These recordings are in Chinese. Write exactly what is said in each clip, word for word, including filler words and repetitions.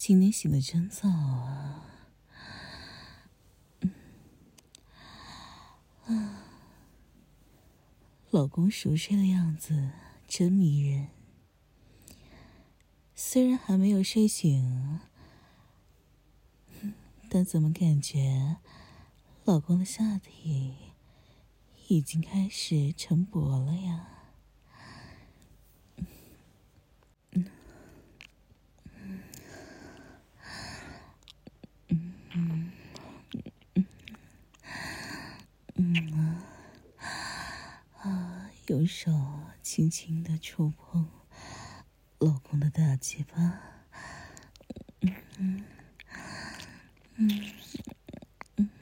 今天醒得真早啊。嗯啊，老公熟睡的样子真迷人。虽然还没有睡醒，但怎么感觉老公的下体已经开始晨勃了呀？嗯嗯嗯嗯啊啊！用手轻轻地触碰老公的大鸡巴，嗯嗯嗯嗯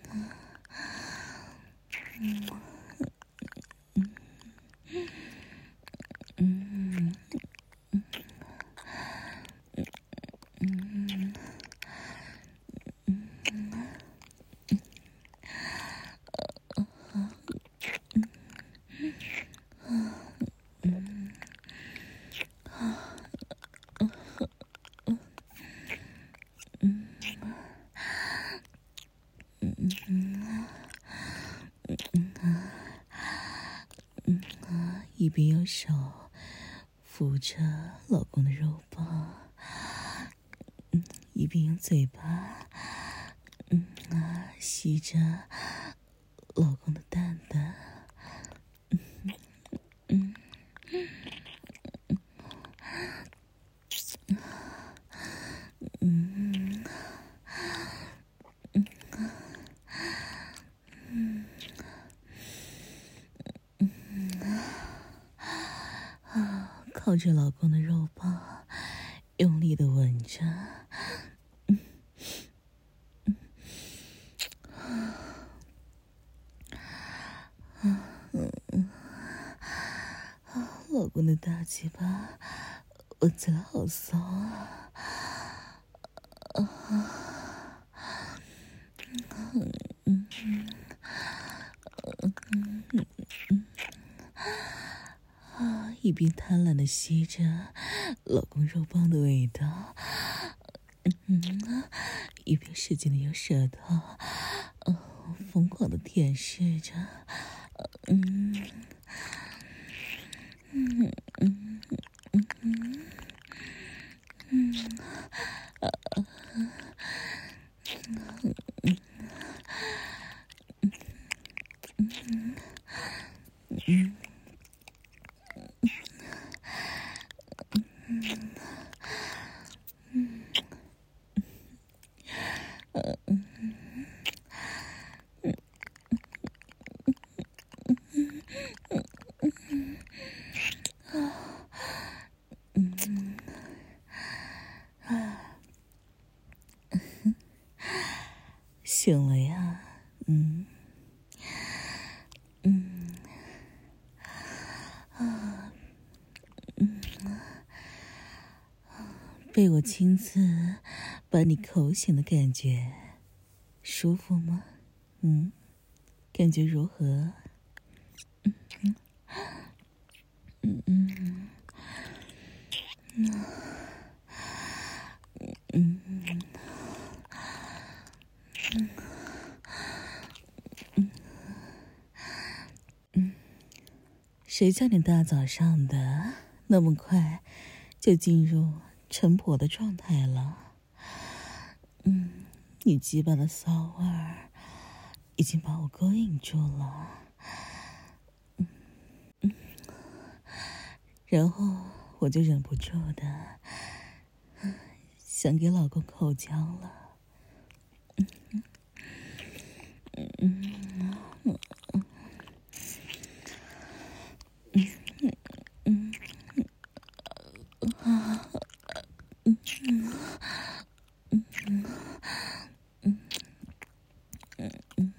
嗯嗯嗯嗯一边用手扶着老公的肉棒，嗯，一边用嘴巴，嗯啊，吸着老公的蛋蛋，嗯嗯嗯嗯嗯嗯啊，靠着老公的肉棒，用力的吻着，嗯嗯啊嗯嗯啊，老公的大鸡巴吻起来好骚啊！啊，嗯嗯嗯嗯嗯啊，一边贪婪的吸着老公肉棒的味道，嗯啊，一边使劲的用舌头，嗯，疯狂的舔舐着，嗯嗯嗯嗯嗯嗯啊嗯嗯嗯嗯啊，醒了呀，嗯嗯啊嗯被我亲自把你口醒的感觉舒服吗？嗯，感觉如何？嗯嗯嗯嗯嗯嗯嗯，谁叫你大早上的那么快就进入晨勃的状态了？嗯，你鸡巴的骚味儿已经把我勾引住了。嗯嗯，然后我就忍不住的想给老公口交了。嗯嗯嗯嗯嗯嗯嗯啊嗯嗯嗯嗯嗯嗯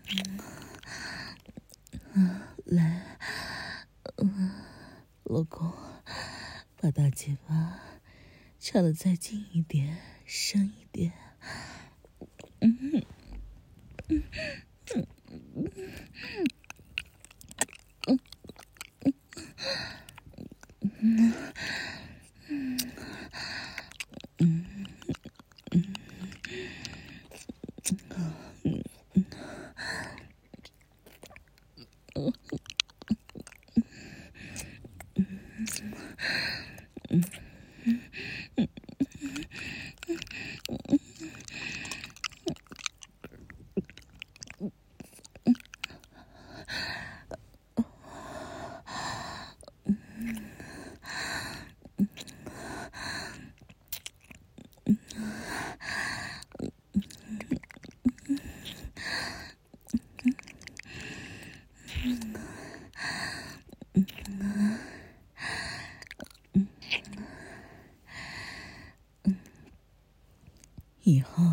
嗯，来，嗯，老公，把大鸡巴插得再近一点，深一点。嗯嗯嗯嗯嗯嗯嗯嗯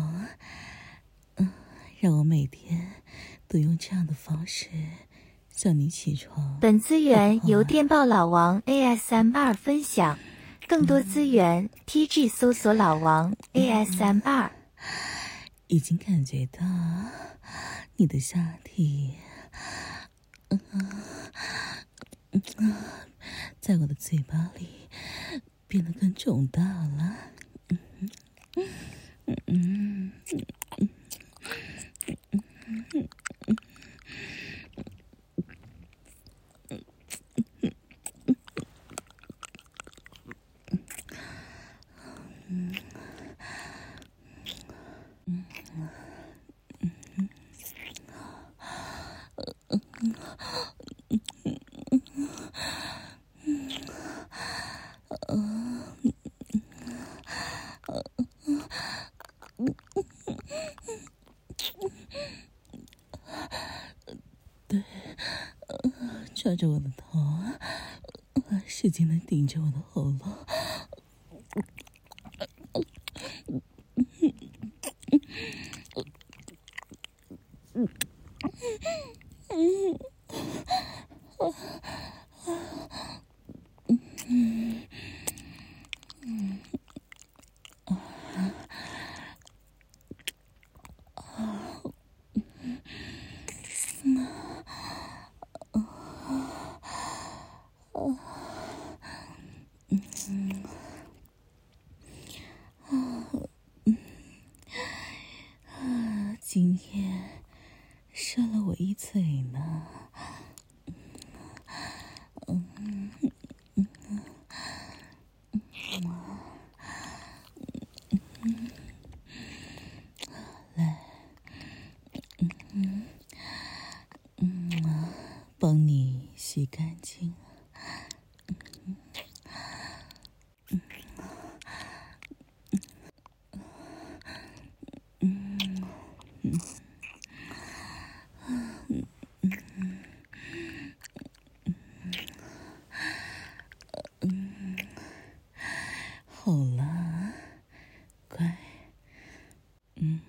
嗯，让我每天都用这样的方式叫你起床。 本资源由电报老王 A S M R 分享，更多资源 T G 搜索老王 A S M R。 已经感觉到你的下体，嗯嗯，在我的嘴巴里变得更肿大了。嗯嗯嗯嗯嗯嗯对，抓着我的头，使劲的顶着我的喉咙。今天射了我一嘴呢。嗯嗯嗯，来，嗯嗯，帮你洗干净。好了，乖，嗯，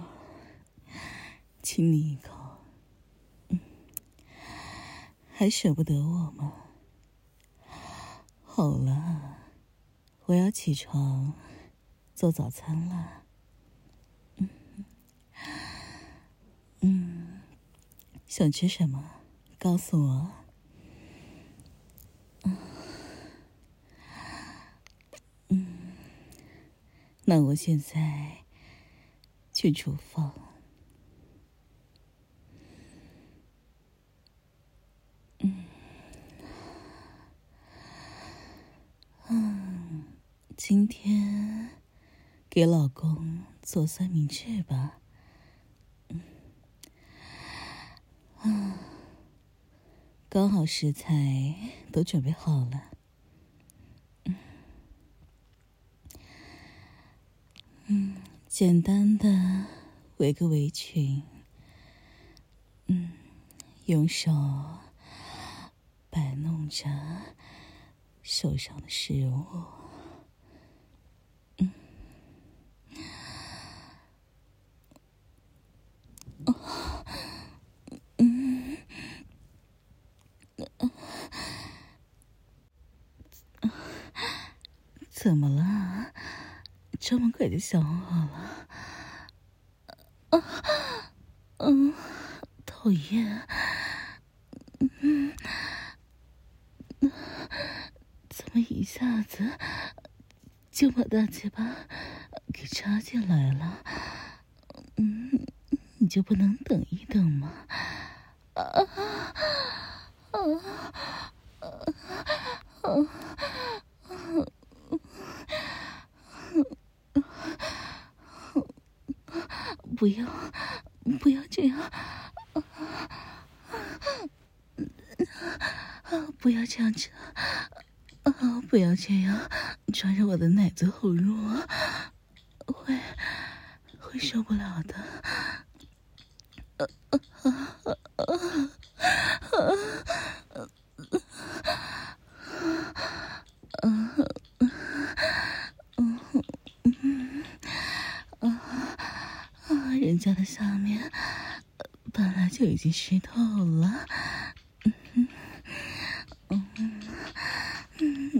亲你一口，嗯，还舍不得我吗？好了，我要起床做早餐了。嗯嗯，想吃什么？告诉我。嗯嗯，那我现在去厨房。嗯嗯，今天给老公做三明治吧。嗯啊，刚好食材都准备好了。嗯嗯，简单的围个围裙。嗯，用手摆弄着手上的食物。嗯，哦，嗯，怎么了？这么快就想我了？啊，嗯，讨厌。嗯，怎么一下子就把大嘴巴给插进来了？嗯，你就不能等一等吗？啊啊啊啊！不要，不要这样！不要这样子！啊，不要这样，抓着我的奶子好弱，会会受不了的。啊啊啊啊！ 人家的下面本来就已经湿透了。嗯嗯嗯嗯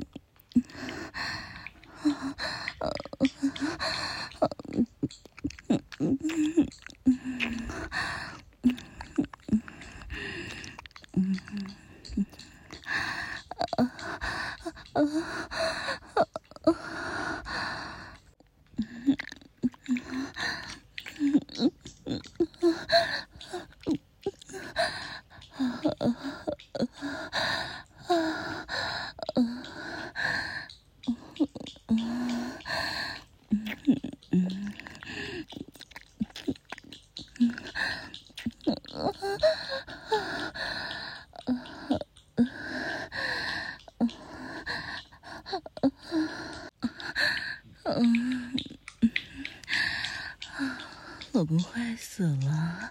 老公坏死了，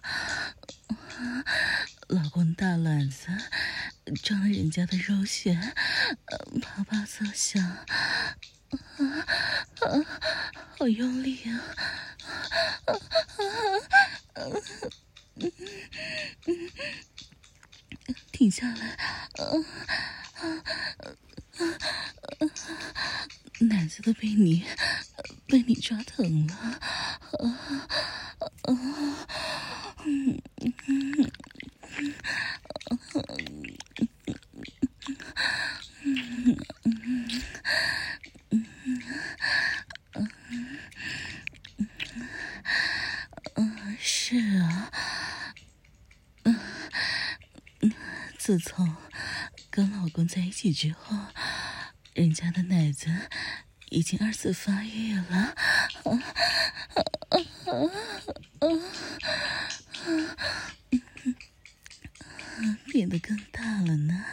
老公大卵子撞了人家的肉穴，啪啪作响，好用力啊！停下来，奶子都被你被你抓疼了。是啊，自从跟老公在一起之后，人家的奶子已经二次发育了，变得更大了呢。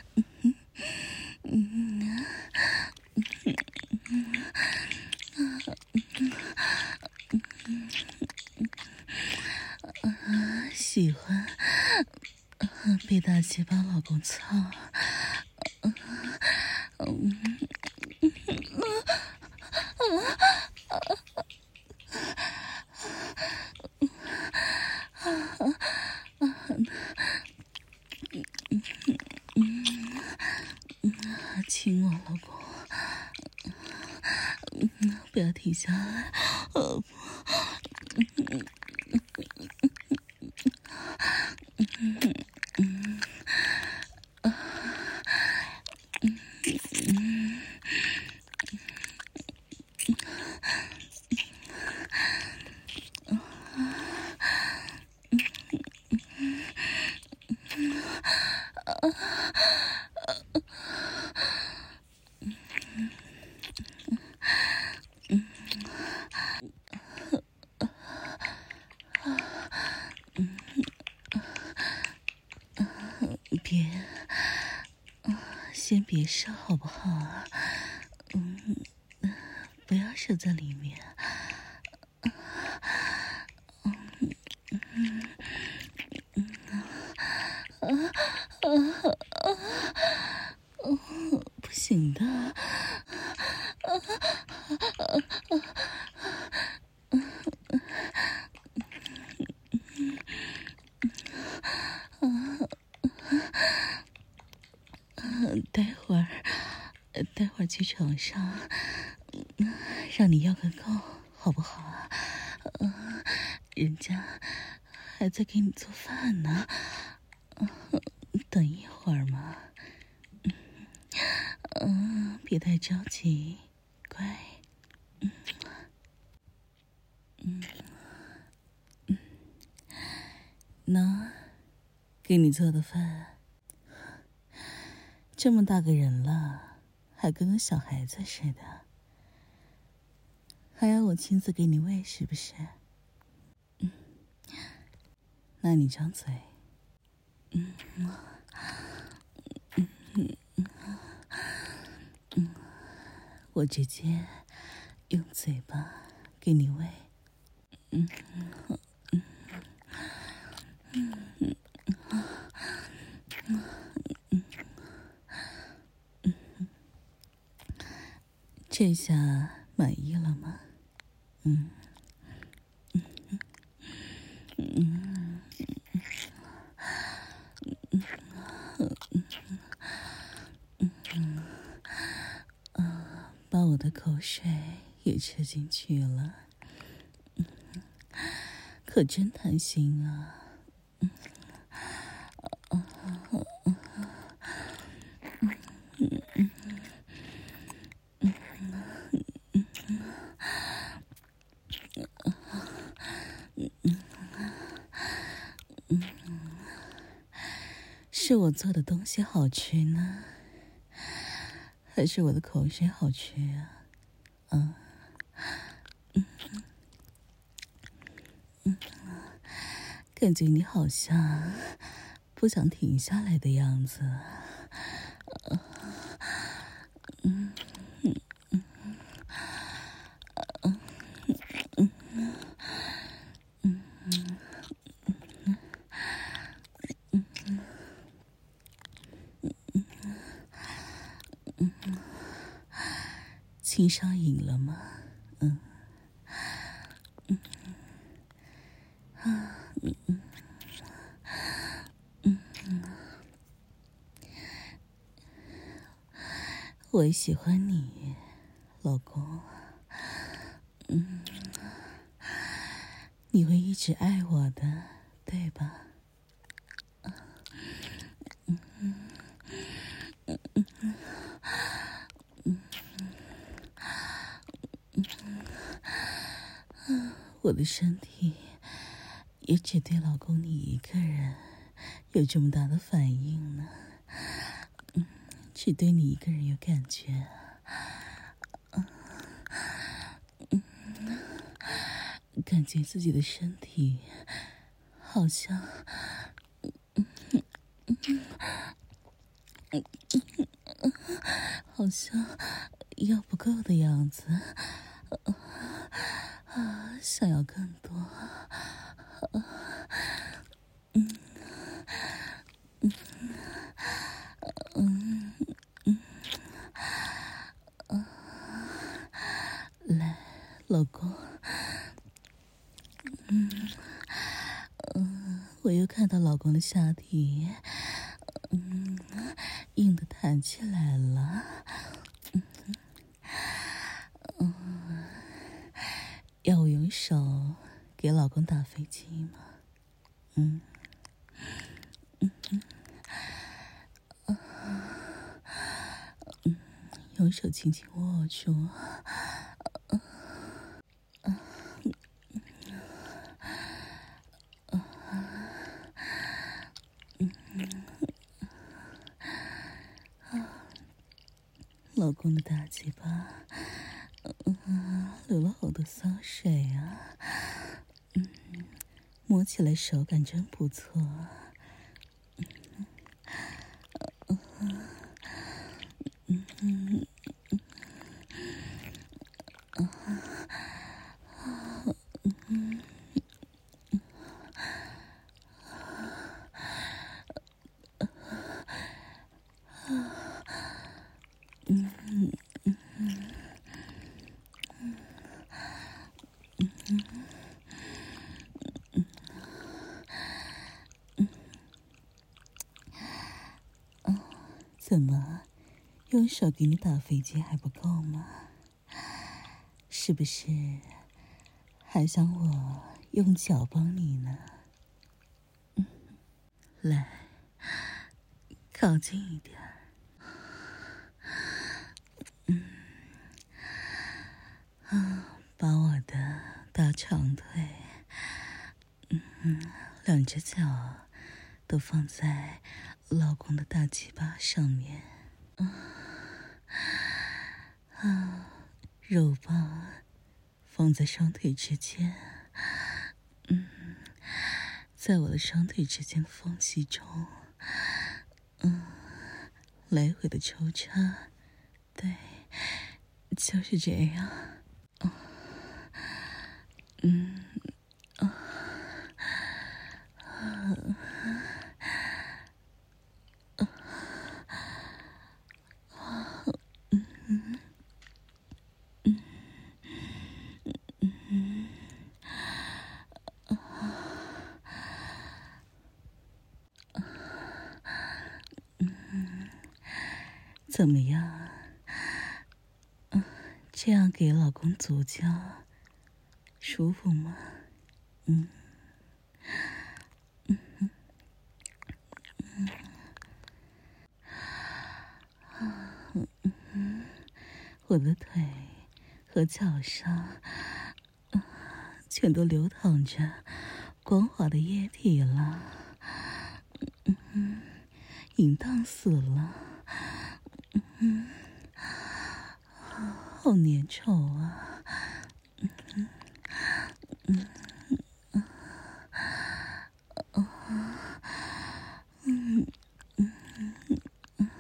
喜欢被大鸡巴老公操。亲我老公，不要停下来。呃别，先别射好不好啊？嗯，不要射在里面。不行的。待会儿，待会儿去床上，让你要个够，好不好啊？人家还在给你做饭呢，等一会儿嘛。嗯，别太着急，乖。嗯嗯嗯，喏，给你做的饭。这么大个人了，还跟个小孩子似的，还要我亲自给你喂，是不是？嗯，那你张嘴。嗯嗯嗯嗯，我直接用嘴巴给你喂。嗯嗯嗯嗯嗯嗯嗯。这下满意了吗？嗯嗯的口水也吃进去了，可真贪心啊！是我做的东西好吃呢，还是我的口水好吃啊？啊，嗯嗯，感觉你好像不想停下来的样子。嗯嗯嗯嗯嗯嗯嗯嗯嗯，亲上瘾了吗？嗯嗯啊嗯嗯嗯嗯，我也喜欢你，老公。嗯，你会一直爱我的，对吧？嗯嗯嗯嗯嗯嗯嗯，我的身体也只对老公你一个人有这么大的反应呢，嗯，只对你一个人有感觉。嗯嗯，感觉自己的身体好像，嗯嗯嗯嗯嗯，好像要不够的样子，啊，想要更多。嗯嗯嗯嗯嗯，来，老公。嗯嗯，我又看到老公的下体，嗯，硬的弹起来了。嗯嗯，要我用手给老公打飞机吗？嗯嗯嗯嗯，用手轻轻握住。嗯嗯嗯嗯嗯，老公的大鸡巴，嗯，流了好多骚水啊。嗯，摸起来手感真不错。嗯嗯嗯嗯嗯嗯嗯嗯嗯，怎么，用手给你打飞机还不够吗？是不是还想我用脚帮你呢？嗯，来，靠近一点。嗯，啊，把我的大长腿，嗯，两只脚都放在老公的大鸡巴上面。啊啊，肉棒放在双腿之间，嗯，在我的双腿之间的缝隙中，嗯，来回的抽插，对，就是这样。嗯嗯啊啊啊嗯嗯嗯嗯嗯，怎么样？嗯， 这样给老公足交，舒服吗？嗯，嗯嗯嗯嗯，我的腿和脚上，嗯，全都流淌着光滑的液体了，嗯嗯，淫荡死了，嗯嗯，好粘稠啊，嗯嗯嗯嗯嗯嗯嗯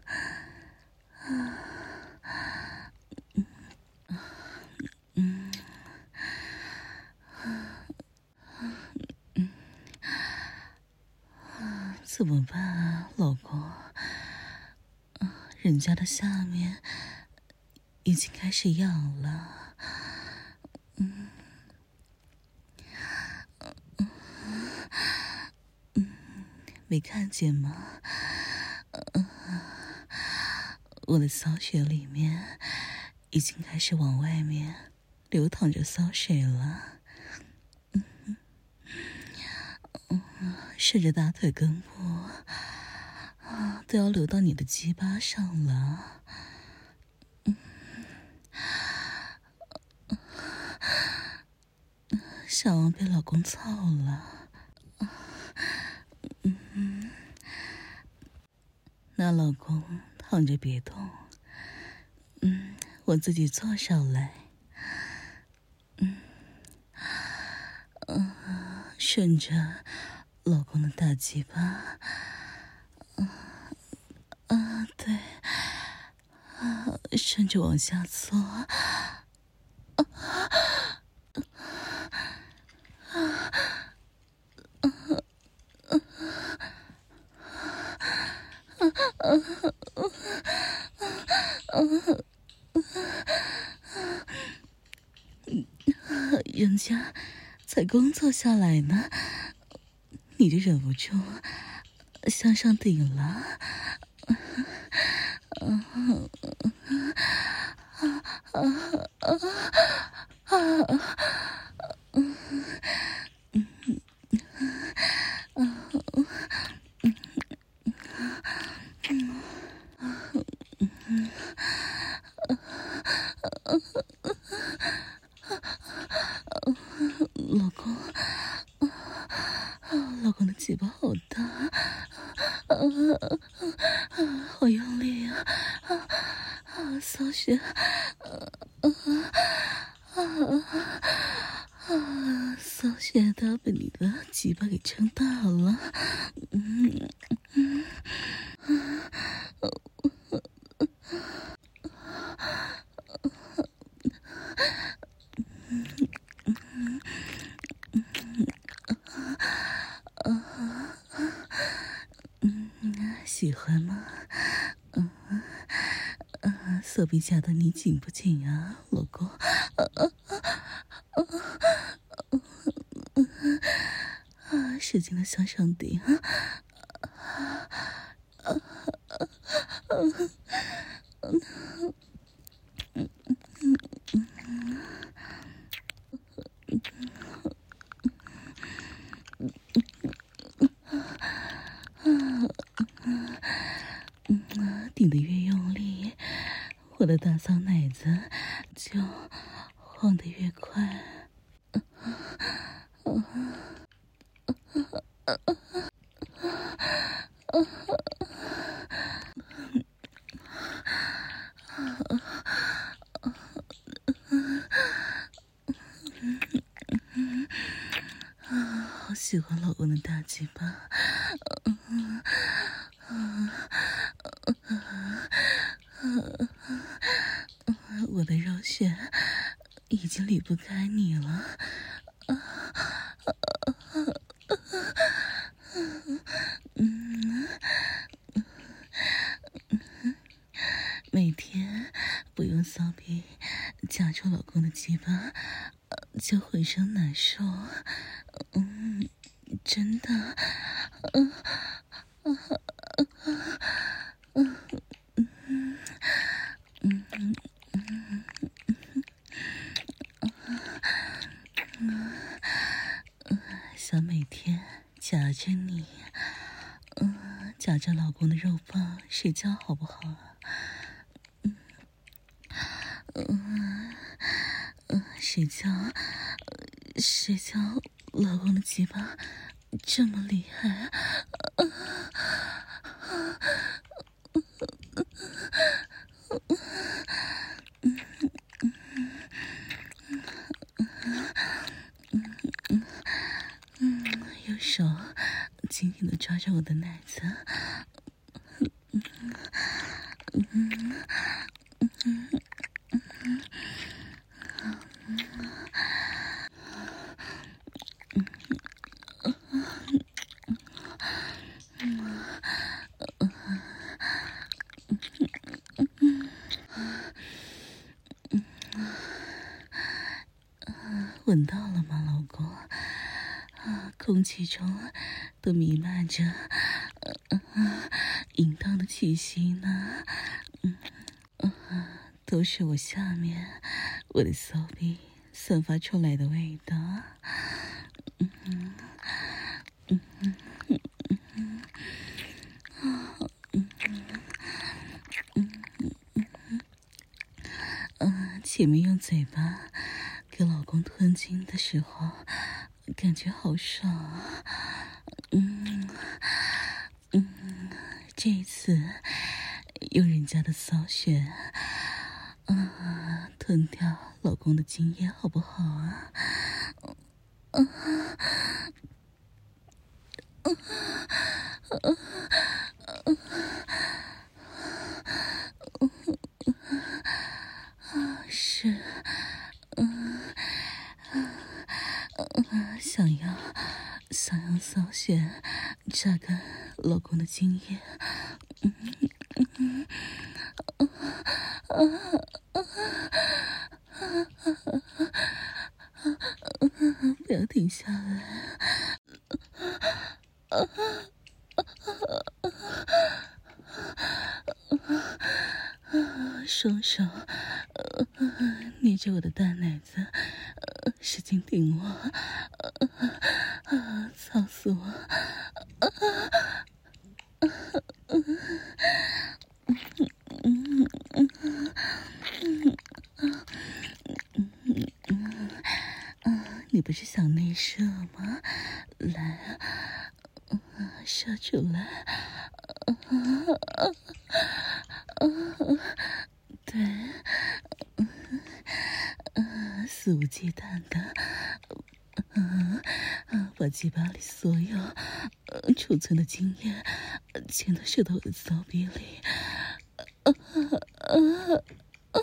嗯。怎么办啊，老公？人家的下面已经开始痒了，嗯嗯嗯，没看见吗？嗯，我的骚穴里面已经开始往外面流淌着骚水了，嗯嗯，顺着大腿根部都要流到你的鸡巴上了，嗯，小王被老公操了，嗯嗯，那老公躺着别动，嗯，我自己坐上来，嗯嗯，顺着老公的大鸡巴，嗯啊，对，啊，顺着往下搓，啊啊啊人家才刚坐下来呢，你就忍不住向上顶了，啊啊啊啊啊！老公，老公的嘴巴好大，啊啊，好用力啊！啊啊，骚穴，啊啊啊啊，骚穴都被你的鸡巴给撑大了，嗯嗯嗯，喜欢吗？嗯嗯，手臂夹得你紧不紧啊，老公？啊啊啊啊！使劲的向上顶啊！啊啊啊！顶得越用力，我的大骚奶子就晃得越快。好喜欢老公的大鸡巴，我的肉穴已经离不开你了。嗯，每天不用骚逼夹住老公的鸡巴，就浑身难受。嗯，真的。嗯嗯嗯嗯嗯嗯想每天夹着你，嗯，夹着老公的肉棒睡觉，好不好啊？嗯嗯嗯，睡觉，睡觉，老公的鸡巴这么厉害，啊啊右手紧紧地抓着我的奶子，闻到了吗，老公？啊，空气中都弥漫着呃呃淫荡的气息呢。嗯嗯、呃，都是我下面我的骚逼散发出来的味道。嗯嗯嗯嗯嗯嗯嗯嗯嗯嗯，前面用嘴巴给老公吞精的时候，感觉好爽啊！嗯嗯，这一次用人家的骚穴，啊，吞掉老公的精液，好不好啊？啊啊啊啊！是，嗯。嗯，想要想要骚穴榨干老公的精液，嗯嗯嗯啊啊啊！不要停下来！啊啊啊！双手捏着我的大奶子，使劲顶我，啊！操死我！啊啊啊！你不是想内射吗？来，射出来！对，肆无忌惮的，嗯嗯，把鸡巴里所有呃储存的精液全都射到我的骚逼里，啊啊啊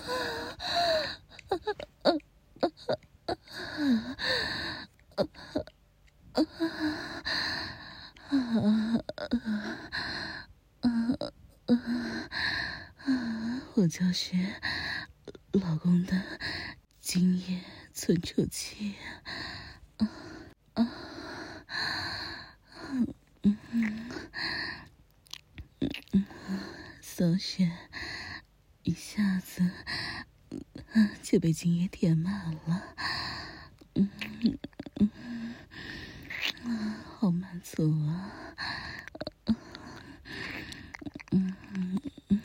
啊啊！我就是老公的精液存储器。啊啊嗯嗯嗯，骚穴一下子就被精液填满了。嗯嗯嗯，好满足啊！嗯嗯嗯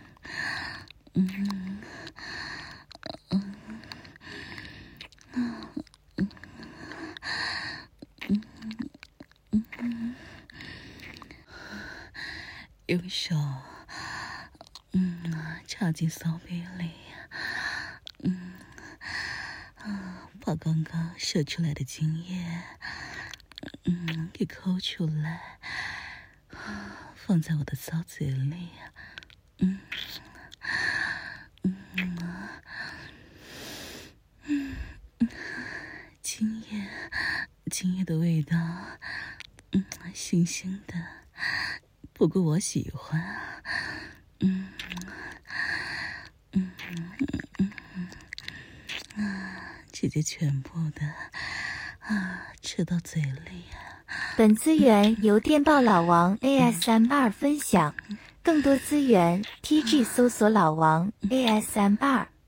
嗯嗯嗯，用手嗯插进骚逼里，嗯啊，把刚刚射出来的精液嗯给抠出来，放在我的骚嘴里，嗯嗯嗯嗯，精液精液的味道，嗯，腥腥的，不过我喜欢啊，嗯嗯嗯嗯啊，直接全部的啊吃到嘴里啊。 本资源由电报老王 A S M R 分享，更多资源 T G 搜索老王 A S M R。